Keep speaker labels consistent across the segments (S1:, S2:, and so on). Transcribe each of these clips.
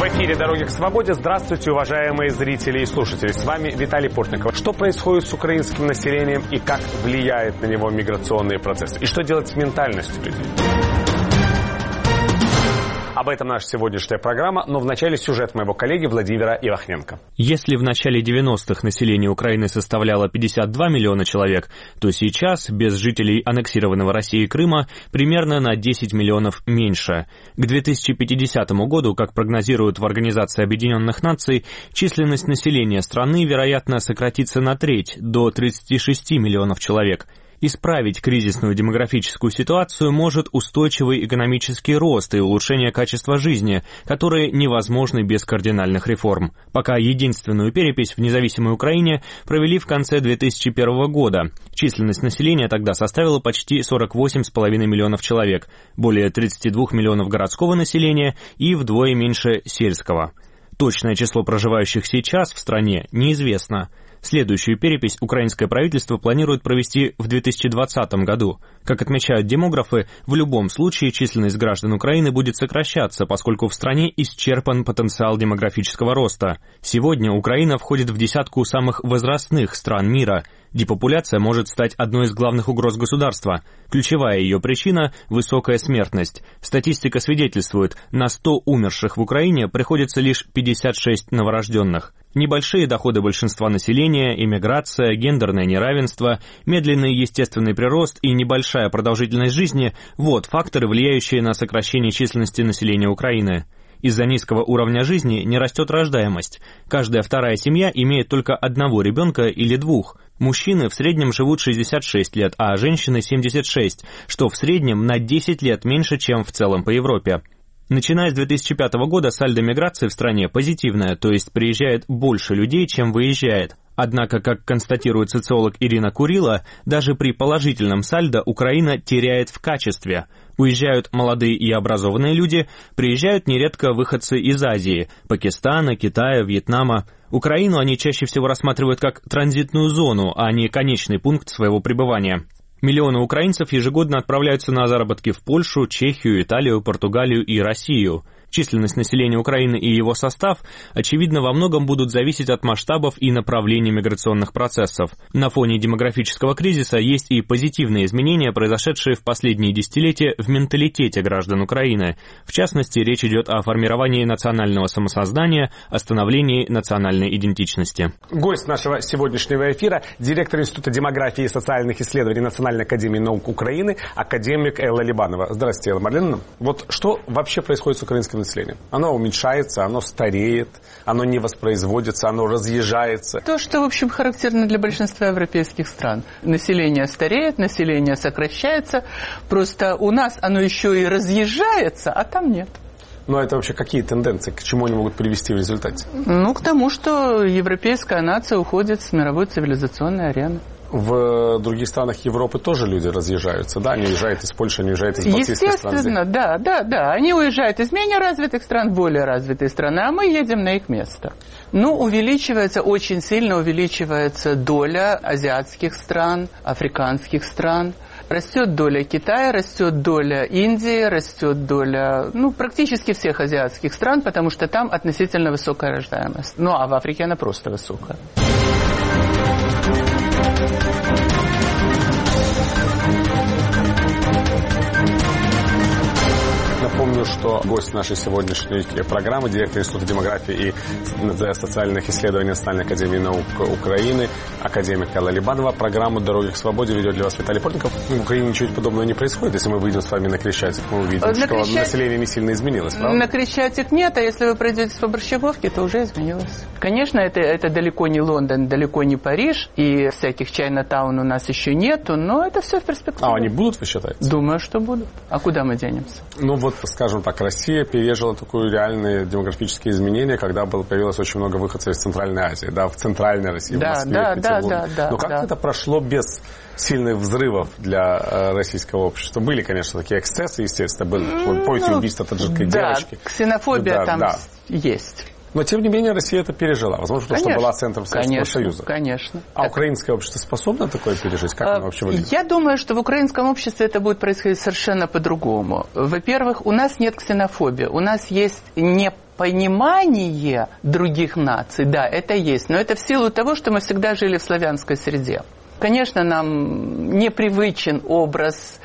S1: В эфире «Дороги к свободе». Здравствуйте, уважаемые зрители и слушатели. С вами Виталий Портников. Что происходит с украинским населением и как влияет на него миграционные процессы? И что делать с ментальностью людей? Об этом наша сегодняшняя программа, но вначале сюжет моего коллеги Владимира Ивахненко.
S2: Если в начале 90-х население Украины составляло 52 миллиона человек, то сейчас, без жителей аннексированного Россией Крыма, примерно на 10 миллионов меньше. К 2050 году, как прогнозируют в Организации Объединенных Наций, численность населения страны, вероятно, сократится на треть, до 36 миллионов человек. Исправить кризисную демографическую ситуацию может устойчивый экономический рост и улучшение качества жизни, которые невозможны без кардинальных реформ. Пока единственную перепись в независимой Украине провели в конце 2001 года. Численность населения тогда составила почти 48,5 миллионов человек, более 32 миллионов городского населения и вдвое меньше сельского. Точное число проживающих сейчас в стране неизвестно. Следующую перепись украинское правительство планирует провести в 2020 году. Как отмечают демографы, в любом случае численность граждан Украины будет сокращаться, поскольку в стране исчерпан потенциал демографического роста. Сегодня Украина входит в десятку самых возрастных стран мира. Депопуляция может стать одной из главных угроз государства. Ключевая ее причина – высокая смертность. Статистика свидетельствует, на 100 умерших в Украине приходится лишь 56 новорожденных. Небольшие доходы большинства населения, иммиграция, гендерное неравенство, медленный естественный прирост и небольшая продолжительность жизни – вот факторы, влияющие на сокращение численности населения Украины. Из-за низкого уровня жизни не растет рождаемость. Каждая вторая семья имеет только одного ребенка или двух. Мужчины в среднем живут 66 лет, а женщины 76, что в среднем на 10 лет меньше, чем в целом по Европе. Начиная с 2005 года сальдо миграции в стране позитивное, то есть приезжает больше людей, чем выезжает. Однако, как констатирует социолог Ирина Курила, даже при положительном сальдо Украина теряет в качестве. Уезжают молодые и образованные люди, приезжают нередко выходцы из Азии, Пакистана, Китая, Вьетнама. Украину они чаще всего рассматривают как транзитную зону, а не конечный пункт своего пребывания. Миллионы украинцев ежегодно отправляются на заработки в Польшу, Чехию, Италию, Португалию и Россию. Численность населения Украины и его состав, очевидно, во многом будут зависеть от масштабов и направлений миграционных процессов. На фоне демографического кризиса есть и позитивные изменения, произошедшие в последние десятилетия в менталитете граждан Украины. В частности, речь идет о формировании национального самосознания, о становлении национальной идентичности.
S1: Гость нашего сегодняшнего эфира – директор Института демографии и социальных исследований Национальной академии наук Украины, академик Элла Либанова. Здравствуйте, Элла Марленовна. Вот что вообще происходит с украинским населением? Оно уменьшается, оно стареет, оно не воспроизводится, оно разъезжается.
S3: То, что, в общем, характерно для большинства европейских стран. Население стареет, население сокращается. Просто у нас оно еще и разъезжается, а там нет.
S1: Но это вообще какие тенденции, к чему они могут привести в результате?
S3: К тому, что европейская нация уходит с мировой цивилизационной арены.
S1: В других странах Европы тоже люди разъезжаются, да? Они уезжают из Польши, они уезжают из балтийских стран.
S3: Естественно, да. Они уезжают из менее развитых стран в более развитые страны, а мы едем на их место. Очень сильно увеличивается доля азиатских стран, африканских стран. Растет доля Китая, растет доля Индии, растет доля, практически всех азиатских стран, потому что там относительно высокая рождаемость. А в Африке она просто высокая.
S1: Напомню, что гость нашей сегодняшней программы, директор Института демографии и социальных исследований Национальной академии наук Украины, академик Элла Либанова. Программу «Дороги к свободе» ведет для вас Виталий Портников. В Украине ничего подобного не происходит. Если мы выйдем с вами на Крещатик, мы увидим, что население не сильно изменилось, правда?
S3: На Крещатик нет, а если вы пройдете по Борщаговке, то уже изменилось. Конечно, это далеко не Лондон, далеко не Париж, и всяких Чайна-таун у нас еще нету, но это все в перспективе.
S1: А они будут, вы считаете?
S3: Думаю, что будут. А куда мы денемся?
S1: Скажем так, Россия пережила такое реальные демографические изменения, когда появилось очень много выходцев из Центральной Азии, в Центральной России, в Москве, в Петербурге. Но как это прошло без сильных взрывов для российского общества? Были, конечно, такие эксцессы, естественно, помните убийство таджикской девочки.
S3: Ксенофобия там есть.
S1: Но, тем не менее, Россия это пережила. Возможно, потому что была центром Советского Союза.
S3: Конечно.
S1: А украинское общество способно такое пережить? Как оно вообще выглядит?
S3: Я думаю, что в украинском обществе это будет происходить совершенно по-другому. Во-первых, у нас нет ксенофобии. У нас есть понимание других наций, да, это есть. Но это в силу того, что мы всегда жили в славянской среде. Конечно, нам непривычен образ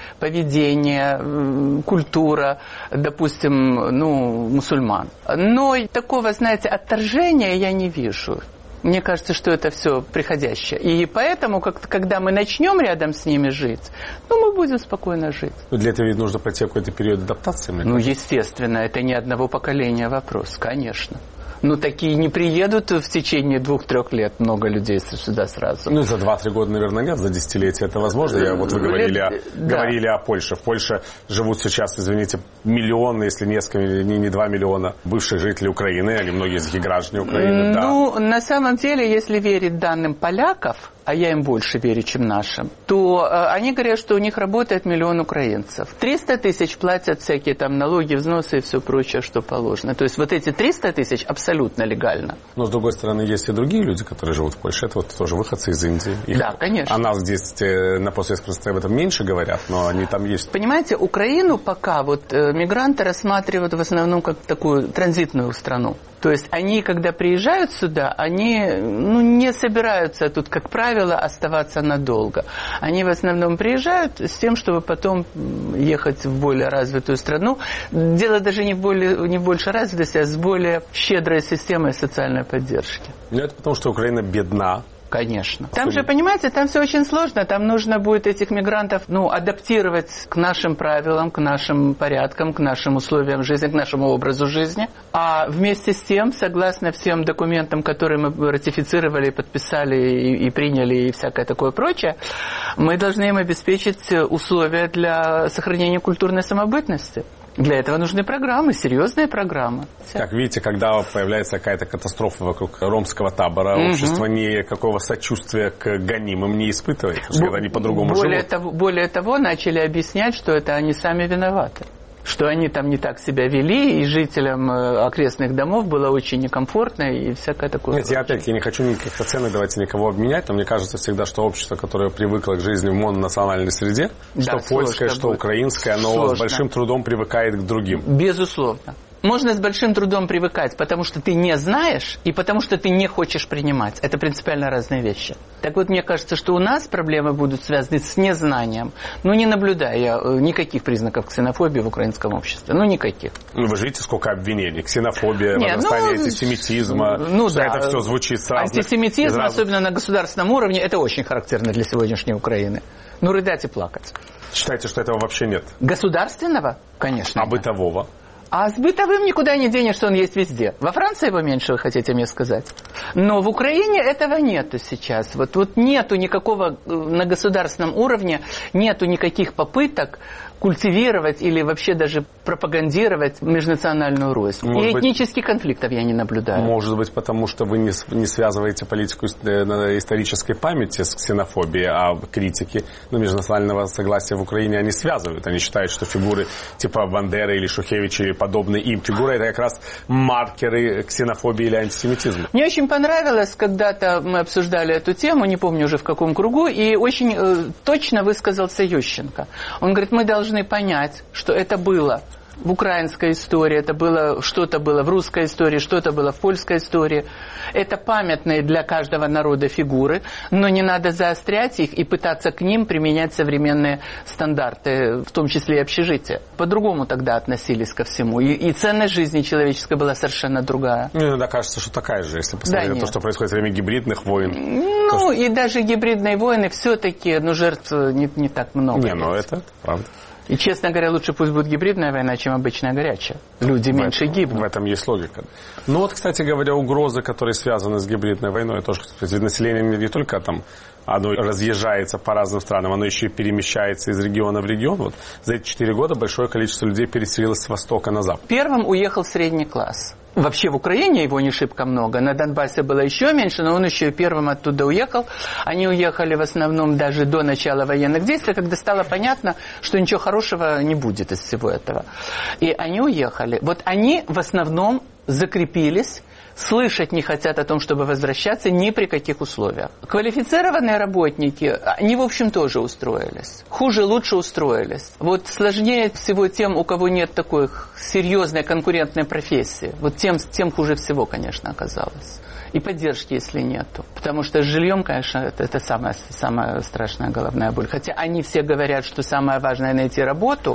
S3: поведения, культура, допустим, мусульман. Но такого, знаете, отторжения я не вижу. Мне кажется, что это все приходящее. И поэтому, когда мы начнем рядом с ними жить, мы будем спокойно жить.
S1: Но для этого ведь нужно пройти какой-то период адаптации.
S3: Естественно, это не одного поколения вопрос, конечно. Такие не приедут в течение 2-3 лет много людей сюда сразу.
S1: За 2-3 года, наверное, нет, за десятилетия это возможно. Вы говорили о Польше. В Польше живут сейчас, извините, миллионы, если не 2 миллиона бывших жителей Украины, они многие из них граждане Украины.
S3: На самом деле, если верить данным поляков, а я им больше верю, чем нашим, то они говорят, что у них работает 1 миллион украинцев. 300 тысяч платят всякие там налоги, взносы и все прочее, что положено. То есть вот эти 300 тысяч абсолютно легально.
S1: Но, с другой стороны, есть и другие люди, которые живут в Польше. Это тоже выходцы из Индии.
S3: Да, конечно.
S1: О нас здесь на постсоветском пространстве об этом меньше говорят, но они там есть.
S3: Понимаете, Украину пока мигранты рассматривают в основном как такую транзитную страну. То есть они, когда приезжают сюда, они не собираются тут, как правило, оставаться надолго. Они в основном приезжают с тем, чтобы потом ехать в более развитую страну. Дело даже не в больше развитости, а с более щедрой системой социальной поддержки.
S1: Это потому, что Украина бедна.
S3: Конечно. Там же, понимаете, там все очень сложно. Там нужно будет этих мигрантов, адаптировать к нашим правилам, к нашим порядкам, к нашим условиям жизни, к нашему образу жизни. А вместе с тем, согласно всем документам, которые мы ратифицировали, подписали и приняли, и всякое такое прочее, мы должны им обеспечить условия для сохранения культурной самобытности. Для этого нужны программы, серьезные программы.
S1: Как видите, когда появляется какая-то катастрофа вокруг ромского табора, общество никакого сочувствия к гонимым не испытывает, потому что они по-другому живут.
S3: Более того, начали объяснять, что это они сами виноваты. Что они там не так себя вели, и жителям окрестных домов было очень некомфортно, и всякое такое.
S1: Нет, я опять-таки не хочу никаких оценок давать и никого обменять, но мне кажется всегда, что общество, которое привыкло к жизни в мононациональной среде, что польское, что украинское, оно с большим трудом привыкает к другим.
S3: Безусловно. Можно с большим трудом привыкать, потому что ты не знаешь и потому что ты не хочешь принимать. Это принципиально разные вещи. Так вот, мне кажется, что у нас проблемы будут связаны с незнанием. Не наблюдая я никаких признаков ксенофобии в украинском обществе. Никаких.
S1: Вы же видите, сколько обвинений. Ксенофобия, возрастание антисемитизма. Это все звучит сразу.
S3: Антисемитизм, особенно на государственном уровне, это очень характерно для сегодняшней Украины. Рыдать и плакать.
S1: Считаете, что этого вообще нет?
S3: Государственного? Конечно.
S1: А бытового?
S3: А с бытовым никуда не денешься, он есть везде. Во Франции его меньше, вы хотите мне сказать. Но в Украине этого нету сейчас. Вот нету никакого на государственном уровне, нету никаких попыток культивировать или вообще даже пропагандировать межнациональную рознь. И этнических конфликтов я не наблюдаю.
S1: Может быть, потому что вы не связываете политику исторической памяти с ксенофобией, а критики межнационального согласия в Украине они связывают. Они считают, что фигуры типа Бандеры или Шухевича или подобные им фигуры, это как раз маркеры ксенофобии или антисемитизма.
S3: Мне очень понравилось, когда-то мы обсуждали эту тему, не помню уже в каком кругу, и очень точно высказался Ющенко. Он говорит, мы должны понять, что это было в украинской истории, это было, что-то было в русской истории, что-то было в польской истории. Это памятные для каждого народа фигуры, но не надо заострять их и пытаться к ним применять современные стандарты, в том числе и общежития. По-другому тогда относились ко всему. И ценность жизни человеческой была совершенно другая.
S1: Мне иногда кажется, что такая же, если посмотреть на то, что происходит во время гибридных войн.
S3: И даже гибридные войны все-таки, жертв не так много.
S1: Это правда.
S3: И, честно говоря, лучше пусть будет гибридная война, чем обычная горячая. Люди меньше гибнут.
S1: В этом есть логика. Кстати говоря, угрозы, которые связаны с гибридной войной, тоже, ведь население не только там оно разъезжается по разным странам, оно еще и перемещается из региона в регион. За эти 4 года большое количество людей переселилось с востока на запад.
S3: Первым уехал средний класс. Вообще в Украине его не шибко много. На Донбассе было еще меньше, но он еще и первым оттуда уехал. Они уехали в основном даже до начала военных действий, когда стало понятно, что ничего хорошего не будет из всего этого. И они уехали. Они в основном закрепились слышать не хотят о том, чтобы возвращаться ни при каких условиях. Квалифицированные работники, они, в общем, тоже устроились. Хуже, лучше устроились. Вот сложнее всего тем, у кого нет такой серьезной конкурентной профессии. Вот тем хуже всего, конечно, оказалось. И поддержки, если нету. Потому что с жильем, конечно, это самая страшная головная боль. Хотя они все говорят, что самое важное найти работу.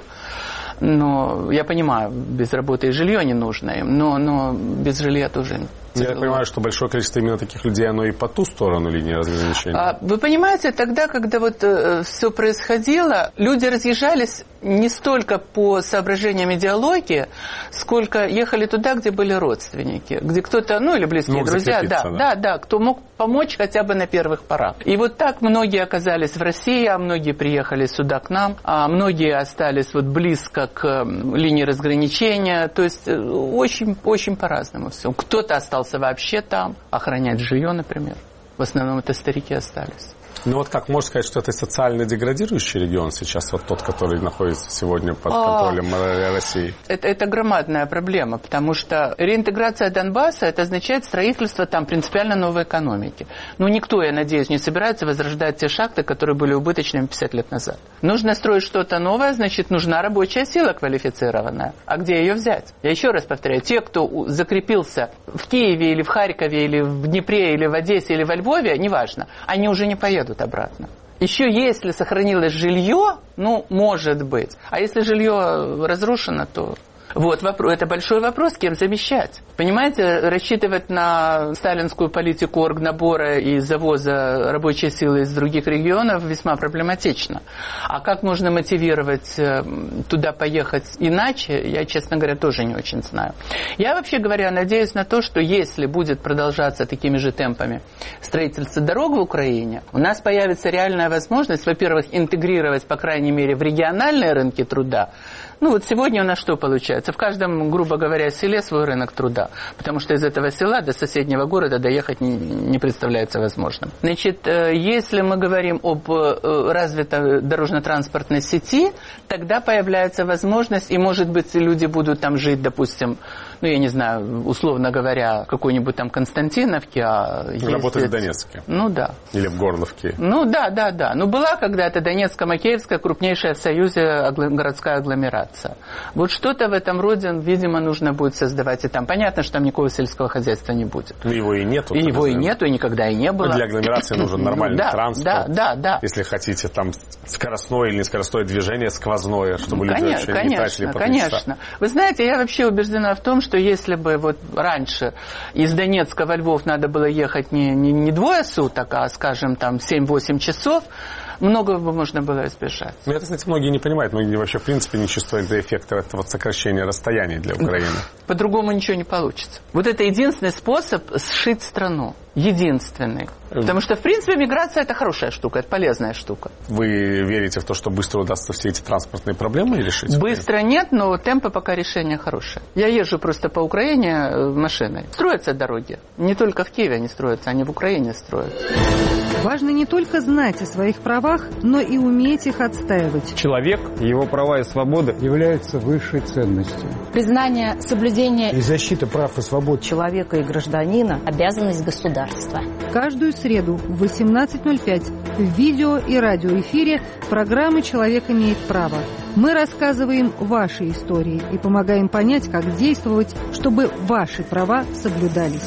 S3: Но я понимаю, без работы и жилье не нужно им. Но без жилья тоже тяжело.
S1: Я понимаю, что большое количество именно таких людей, оно и по ту сторону линии разграничения.
S3: Вы понимаете, тогда, когда вот все происходило, люди разъезжались не столько по соображениям идеологии, сколько ехали туда, где были родственники, где кто-то, или близкие друзья, да, кто мог помочь хотя бы на первых порах. И вот так многие оказались в России, а многие приехали сюда к нам, а многие остались вот близко к линии разграничения, то есть очень, очень по-разному все. Кто-то остался вообще там, охранять жилье, например. В основном это старики остались.
S1: Ну вот как можно сказать, что это социально деградирующий регион сейчас, вот тот, который находится сегодня под контролем России?
S3: Это громадная проблема, потому что реинтеграция Донбасса, это означает строительство там принципиально новой экономики. Никто, я надеюсь, не собирается возрождать те шахты, которые были убыточными 50 лет назад. Нужно строить что-то новое, значит, нужна рабочая сила квалифицированная. А где ее взять? Я еще раз повторяю, те, кто закрепился в Киеве или в Харькове, или в Днепре, или в Одессе, или во Львове, неважно, они уже не поедут обратно. Еще если сохранилось жилье, может быть. А если жилье разрушено, то... Вот это большой вопрос, кем замещать. Понимаете, рассчитывать на сталинскую политику оргнабора и завоза рабочей силы из других регионов весьма проблематично. А как можно мотивировать туда поехать иначе, я, честно говоря, тоже не очень знаю. Я, вообще говоря, надеюсь на то, что если будет продолжаться такими же темпами строительство дорог в Украине, у нас появится реальная возможность, во-первых, интегрировать, по крайней мере, в региональные рынки труда. Вот сегодня у нас что получается? В каждом, грубо говоря, селе свой рынок труда. Потому что из этого села до соседнего города доехать не представляется возможным. Значит, если мы говорим об развитой дорожно-транспортной сети, тогда появляется возможность, и, может быть, люди будут там жить, допустим, я не знаю, условно говоря, какой-нибудь там Константиновке.
S1: Работать в Донецке.
S3: Да.
S1: Или в Горловке.
S3: Да. Была когда-то Донецко-Макеевская крупнейшая в Союзе городская агломерация. Вот что-то в этом роде, видимо, нужно будет создавать и там. Понятно, что там никакого сельского хозяйства не будет.
S1: Его и нету.
S3: И его и нету, и никогда и не было.
S1: Для агломерации нужен нормальный транспорт.
S3: Да.
S1: Если хотите, там скоростное или нескоростное движение, сквозное, чтобы люди вообще не тратили по 3 часа.
S3: Конечно. Вы знаете, я вообще убеждена в том, что если бы вот раньше из Донецка во Львов надо было ехать не 2 суток, а, скажем, там 7-8 часов, многого бы можно было избежать.
S1: Это, кстати, многие не понимают. Многие вообще, в принципе, не чувствуют эффекта этого сокращения расстояний для Украины.
S3: По-другому ничего не получится. Вот это единственный способ сшить страну. Единственный. Потому что, в принципе, миграция – это хорошая штука, это полезная штука.
S1: Вы верите в то, что быстро удастся все эти транспортные проблемы решить?
S3: Быстро нет, но темпы пока решения хорошие. Я езжу просто по Украине машиной. Строятся дороги. Не только в Киеве они строятся, они в Украине строятся.
S4: Важно не только знать о своих правах, но и уметь их отстаивать.
S5: Человек, его права и свободы являются высшей ценностью.
S6: Признание, соблюдение
S5: и защита прав и свобод
S6: человека и гражданина – обязанность государства.
S4: Каждую среду в 18:05 в видео и радиоэфире программы «Человек имеет право». Мы рассказываем ваши истории и помогаем понять, как действовать, чтобы ваши права соблюдались.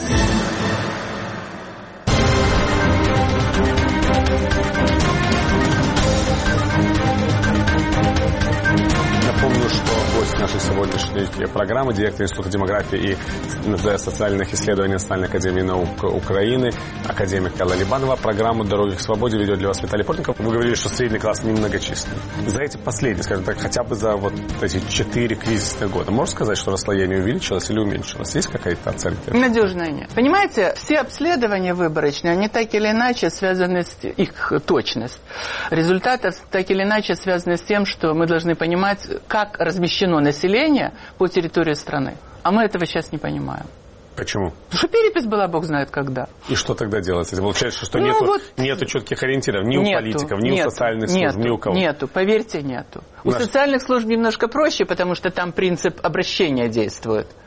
S1: Напомню, что гость нашей сегодняшней программы, директор Института демографии и социальных исследований Национальной академии наук Украины, академик Элла Либанова. Программу «Дороги к свободе» ведет для вас Виталий Портников. Вы говорили, что средний класс немногочисленный. За эти последние, скажем так, хотя бы за вот эти 4 кризисных года, можно сказать, что расслоение увеличилось или уменьшилось? Есть какая-то оценка?
S3: Надежная нет. Понимаете, все обследования выборочные, они так или иначе связаны с их точность. Результаты так или иначе связаны с тем, что мы должны понимать, как размещено население по территории страны. А мы этого сейчас не понимаем.
S1: Почему?
S3: Потому что перепись была, бог знает когда.
S1: И что тогда делать? Это получается, что нету четких ориентиров ни у политиков, ни у социальных служб, ни у кого?
S3: Нету, поверьте, нету. У социальных служб немножко проще, потому что там принцип обращения действует.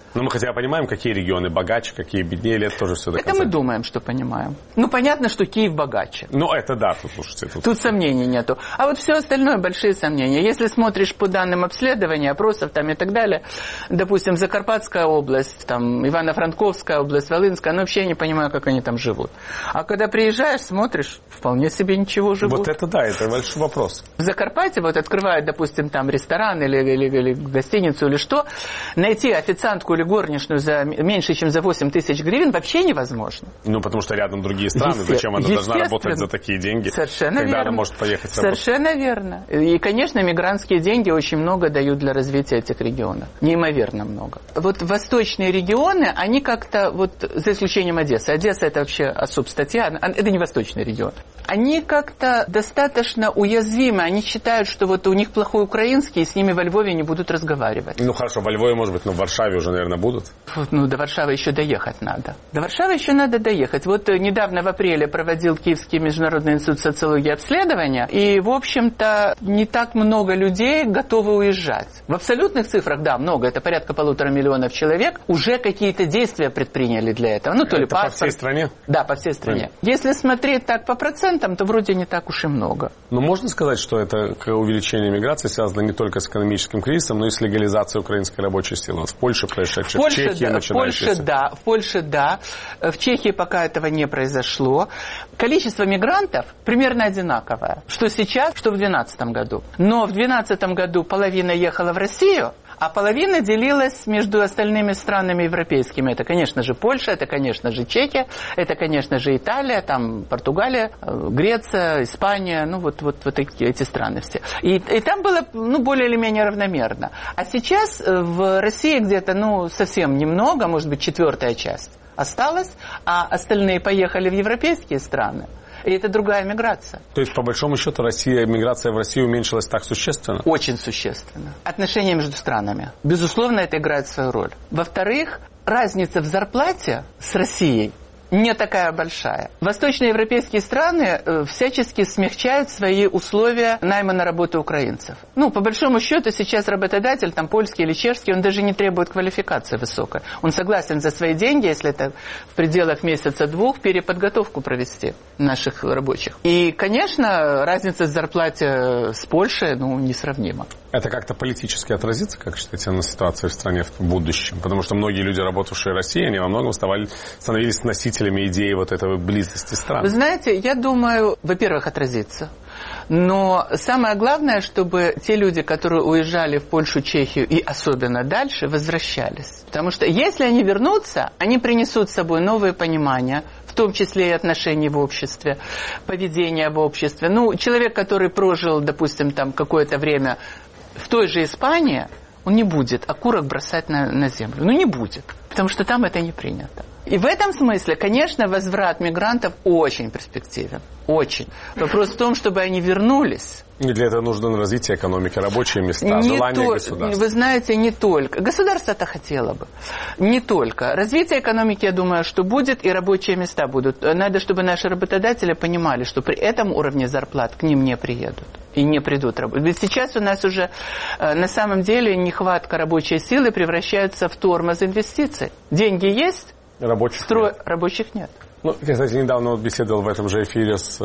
S1: Но мы хотя бы понимаем, какие регионы богаче, какие беднее, или это тоже все до конца?
S3: Это мы думаем, что понимаем. Понятно, что Киев богаче.
S1: Это да, слушайте.
S3: Тут сомнений нету. А вот все остальное большие сомнения. Если смотришь по данным обследования, опросов там и так далее, допустим, Закарпатская область, там, Ивано-Франковская область, Волынская, вообще я не понимаю, как они там живут. А когда приезжаешь, смотришь, вполне себе ничего живут.
S1: Вот это да, это большой вопрос.
S3: В Закарпатье открывают, допустим, там ресторан или гостиницу или что, найти официантку или горничную за меньше, чем за 8 тысяч гривен вообще невозможно.
S1: Потому что рядом другие страны, зачем она должна работать за такие деньги,
S3: совершенно
S1: когда
S3: верно.
S1: она может поехать работать?
S3: Совершенно верно. И, конечно, мигрантские деньги очень много дают для развития этих регионов. Неимоверно много. Восточные регионы, они как-то, за исключением Одессы. Одесса это вообще субстатья, это не восточный регион. Они как-то достаточно уязвимы. Они считают, что у них плохой украинский, и с ними во Львове не будут разговаривать.
S1: Хорошо, во Львове, может быть, но в Варшаве уже, наверное, будут?
S3: До Варшавы еще доехать надо. До Варшавы еще надо доехать. Недавно в апреле проводил Киевский международный институт социологии обследования, и, в общем-то, не так много людей готовы уезжать. В абсолютных цифрах, да, много, это порядка 1,5 миллиона человек, уже какие-то действия предприняли для этого. То ли
S1: это паспорт. По всей стране?
S3: Да, по всей стране. Если смотреть так по процентам, то вроде не так уж и много.
S1: Но можно сказать, что это увеличение миграции связано не только с экономическим кризисом, но и с легализацией украинской рабочей силы? В Польше происшедшее, в Чехии начинающееся.
S3: В Польше да. В Чехии пока этого не произошло. Количество мигрантов примерно одинаковое. Что сейчас, что в 2012 году. Но в 2012 году половина ехала в Россию, а половина делилась между остальными странами европейскими. Это, конечно же, Польша, это, конечно же, Чехия, это, конечно же, Италия, там, Португалия, Греция, Испания, эти страны все. И там было, более или менее равномерно. А сейчас в России где-то, совсем немного, может быть, 4-я часть осталась, а остальные поехали в европейские страны. И это другая миграция.
S1: То есть, по большому счету, миграция в Россию уменьшилась так существенно?
S3: Очень существенно. Отношения между странами. Безусловно, это играет свою роль. Во-вторых, разница в зарплате с Россией не такая большая. Восточноевропейские страны всячески смягчают свои условия найма на работу украинцев. По большому счету, сейчас работодатель, там, польский или чешский, он даже не требует квалификации высокой. Он согласен за свои деньги, если это в пределах месяца-двух, переподготовку провести наших рабочих. И, конечно, разница в зарплате с Польшей, несравнима.
S1: Это как-то политически отразится, как считаете, на ситуации в стране в будущем? Потому что многие люди, работавшие в России, они во многом становились носителями идеи этой близости стран.
S3: Вы знаете, я думаю, во-первых, отразится. Но самое главное, чтобы те люди, которые уезжали в Польшу, Чехию и особенно дальше, возвращались. Потому что если они вернутся, они принесут с собой новые понимания, в том числе и отношений в обществе, поведения в обществе. Человек, который прожил, допустим, там какое-то время в той же Испании, он не будет окурок бросать на землю. Не будет, потому что там это не принято. И в этом смысле, конечно, возврат мигрантов очень перспективен. Очень. Вопрос в том, чтобы они вернулись.
S1: И для этого нужно развитие экономики, рабочие места, желание государства.
S3: Вы знаете, не только. Государство-то хотело бы. Не только. Развитие экономики, я думаю, что будет, и рабочие места будут. Надо, чтобы наши работодатели понимали, что при этом уровне зарплат к ним не приедут. И не придут работать. Ведь сейчас у нас уже на самом деле нехватка рабочей силы превращается в тормоз инвестиций. Деньги есть, рабочих нет.
S1: Я, кстати, недавно беседовал в этом же эфире с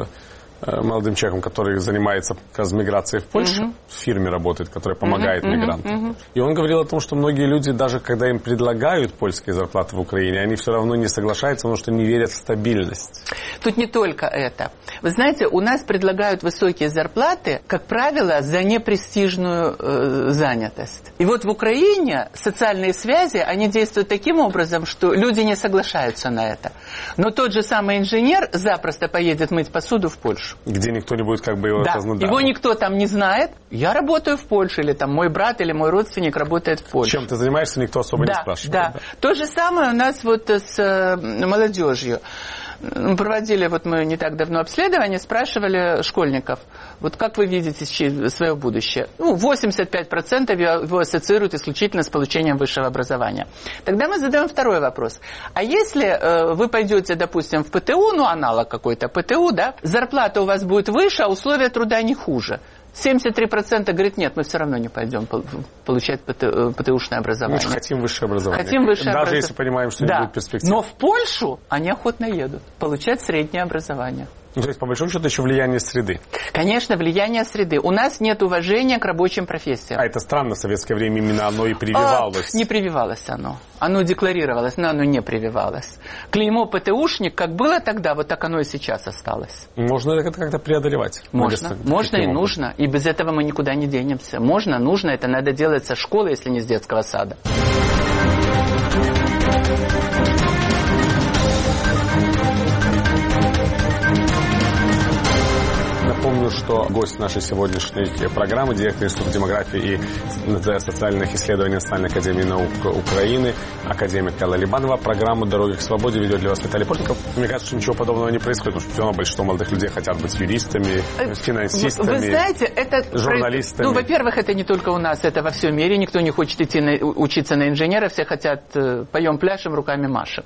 S1: молодым человеком, который занимается как раз миграцией в Польшу, в фирме работает, которая помогает мигрантам. И он говорил о том, что многие люди, даже когда им предлагают польские зарплаты в Украине, они все равно не соглашаются, потому что не верят в стабильность.
S3: Тут не только это. Вы знаете, у нас предлагают высокие зарплаты, как правило, за непрестижную занятость. И в Украине социальные связи, они действуют таким образом, что люди не соглашаются на это. Но тот же самый инженер запросто поедет мыть посуду в Польшу.
S1: Где никто не будет его разнудать.
S3: Его никто там не знает. Я работаю в Польше, или там мой брат, или мой родственник работает в Польше.
S1: Чем ты занимаешься, никто особо не спрашивает.
S3: Да. То же самое у нас с молодежью. Проводили, мы не так давно обследование, спрашивали школьников, как вы видите свое будущее? 85% его ассоциируют исключительно с получением высшего образования. Тогда мы задаем второй вопрос. А если вы пойдете, допустим, в ПТУ, аналог какой-то ПТУ, да, зарплата у вас будет выше, а условия труда не хуже. 73% говорит, нет, мы все равно не пойдем получать ПТУшное образование.
S1: Мы хотим высшее образование.
S3: Хотим высшее
S1: Даже
S3: образование.
S1: если понимаем, что не будет перспектив.
S3: Но в Польшу они охотно едут получать среднее образование.
S1: Ну, то есть, по большому счету, еще влияние среды.
S3: Конечно, влияние среды. У нас нет уважения к рабочим профессиям.
S1: А это странно, в советское время именно оно и прививалось.
S3: Не прививалось оно. Оно декларировалось, но оно не прививалось. Клеймо ПТУшник, как было тогда, вот так оно и сейчас осталось.
S1: Можно это как-то преодолевать?
S3: Можно и нужно. И без этого мы никуда не денемся. Можно, нужно. Это надо делать со школы, если не с детского сада.
S1: Напомню, что гость нашей сегодняшней программы, директор Института демографии и социальных исследований Национальной академии наук Украины, академик Элла Либанова. Программу «Дороги к свободе» ведет для вас Виталий Портников. Мне кажется, что ничего подобного не происходит, потому что все равно большинство молодых людей хотят быть юристами, финансистами,
S3: вы знаете, это
S1: журналистами.
S3: Ну, во-первых, это не только у нас, это во всем мире. Никто не хочет идти учиться на инженера, все хотят поем, пляшем, руками машем.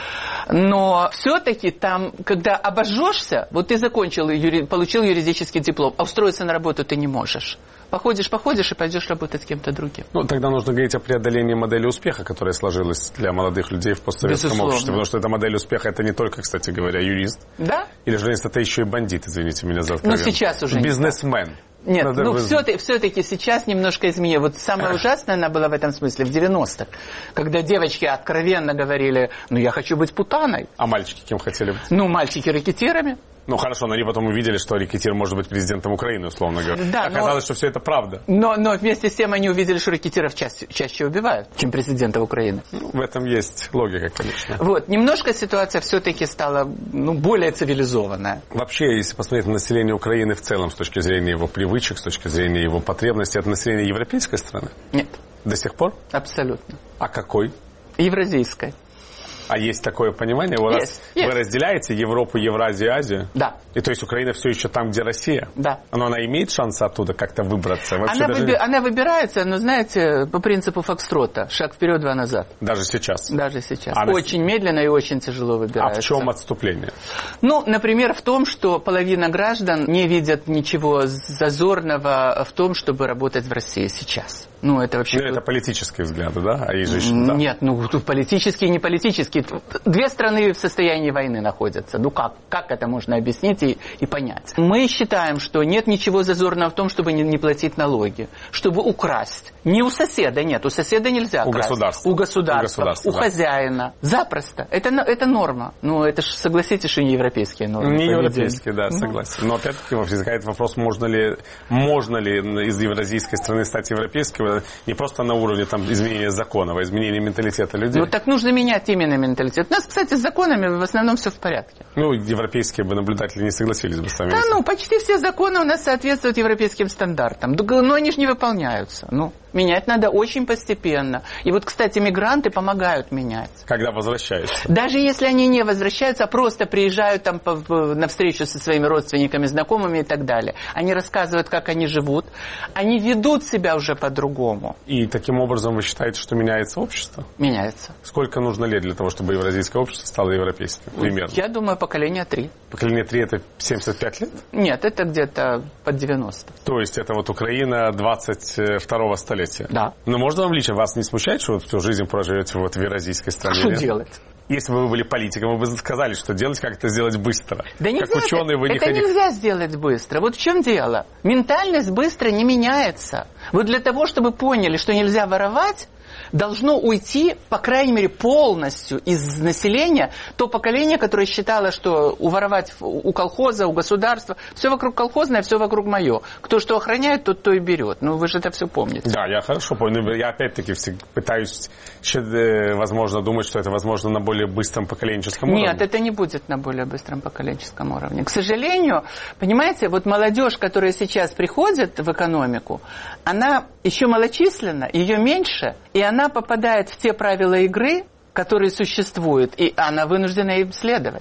S3: Но все-таки там, когда обожжешься, вот ты закончил, получил юридический диплом, а устроиться на работу ты не можешь. Походишь и пойдешь работать с кем-то другим.
S1: Ну, тогда нужно говорить о преодолении модели успеха, которая сложилась для молодых людей в постсоветском обществе. Потому что эта модель успеха, это не только, кстати говоря, юрист.
S3: Да?
S1: Или журналист, это еще и бандит, извините меня за откровенность.
S3: Ну, сейчас уже
S1: бизнесмен.
S3: Нет, все-таки сейчас немножко изменилось. Вот самое ужасное она была в этом смысле в 90-х, когда девочки откровенно говорили, я хочу быть путаной.
S1: А мальчики кем хотели быть?
S3: Мальчики ракетирами.
S1: Ну, хорошо, но они потом увидели, что ракетир может быть президентом Украины, условно говоря.
S3: Да,
S1: оказалось, что все это правда.
S3: Но вместе с тем они увидели, что ракетиров чаще убивают, чем президентов Украины.
S1: В этом есть логика, конечно.
S3: Вот, немножко ситуация все-таки стала, более цивилизованная.
S1: Вообще, если посмотреть на население Украины в целом, с точки зрения его привычек, с точки зрения его потребностей, это население европейской страны?
S3: Нет.
S1: До сих пор?
S3: Абсолютно.
S1: А какой?
S3: Евразийской.
S1: А есть такое понимание? Вы разделяете Европу, Евразию, Азию?
S3: Да.
S1: И то есть Украина все еще там, где Россия?
S3: Да.
S1: Но она имеет шанс оттуда как-то выбраться?
S3: Она выбирается, но, знаете, по принципу Фокстрота. Шаг вперед, два назад.
S1: Даже сейчас?
S3: Даже сейчас. Очень медленно и очень тяжело выбирается.
S1: А в чем отступление?
S3: Например, в том, что половина граждан не видят ничего зазорного в том, чтобы работать в России сейчас. Это вообще...
S1: это политические взгляды, да? А есть же еще... Да.
S3: Нет, тут политические и не политические. Две страны в состоянии войны находятся. Как это можно объяснить и понять? Мы считаем, что нет ничего зазорного в том, чтобы не платить налоги, чтобы украсть. Не у соседа, нет, у соседа нельзя красть. У государства, у хозяина. Запросто. Это норма. Это же, согласитесь, что не европейские нормы.
S1: Не европейские, да, согласен. Но опять-таки возникает вопрос, можно ли из евразийской страны стать европейской, не просто на уровне изменения законов, а изменения менталитета людей.
S3: Так нужно менять именно менталитет. У нас, кстати, с законами в основном все в порядке.
S1: Европейские бы наблюдатели не согласились бы с вами.
S3: Да, почти все законы у нас соответствуют европейским стандартам. Но они же не выполняются. Менять надо очень постепенно. И кстати, мигранты помогают менять.
S1: Когда возвращаются?
S3: Даже если они не возвращаются, а просто приезжают на встречу со своими родственниками, знакомыми и так далее. Они рассказывают, как они живут. Они ведут себя уже по-другому.
S1: И таким образом вы считаете, что меняется общество?
S3: Меняется.
S1: Сколько нужно лет для того, чтобы евразийское общество стало европейским? Примерно.
S3: Я думаю, поколение 3.
S1: Поколение 3 это 75 лет?
S3: Нет, это где-то под 90.
S1: То есть это Украина 22-го столетия?
S3: Да.
S1: Но можно вам лично, вас не смущает, что вы всю жизнь проживете в евразийской стране?
S3: Что делать?
S1: Если бы вы были политиком, вы бы сказали, что делать, как это сделать быстро.
S3: Да
S1: как
S3: нельзя,
S1: ученые, вы
S3: это нельзя сделать быстро. В чем дело? Ментальность быстро не меняется. Для того, чтобы поняли, что нельзя воровать, должно уйти, по крайней мере, полностью из населения то поколение, которое считало, что воровать у колхоза, у государства, все вокруг колхозное, все вокруг мое. Кто что охраняет, тот то и берет. Вы же это все помните.
S1: Да, я хорошо помню. Я опять-таки пытаюсь, возможно, думать, что это возможно на более быстром поколенческом уровне.
S3: Нет, это не будет на более быстром поколенческом уровне. К сожалению, понимаете, молодежь, которая сейчас приходит в экономику, она еще малочисленна, ее меньше, и она попадает в те правила игры, которые существуют, и она вынуждена им следовать.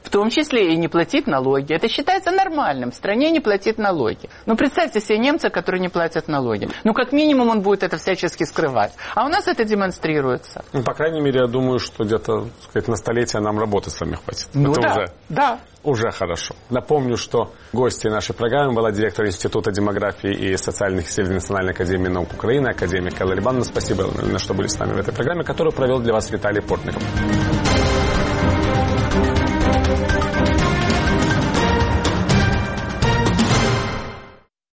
S3: в том числе и не платить налоги. Это считается нормальным, в стране не платить налоги. Ну, представьте себе немца, который не платит налоги. Ну, как минимум, он будет это всячески скрывать. А у нас это демонстрируется.
S1: Ну, по крайней мере, я думаю, что где-то, так сказать, на столетие нам работы с вами хватит.
S3: Ну,
S1: это уже хорошо. Напомню, что гостьей нашей программы была директор Института демографии и социальных исследований Национальной академии наук Украины, академик Элла Либановна. Спасибо, что были с нами в этой программе, которую провел для вас Виталий Портников.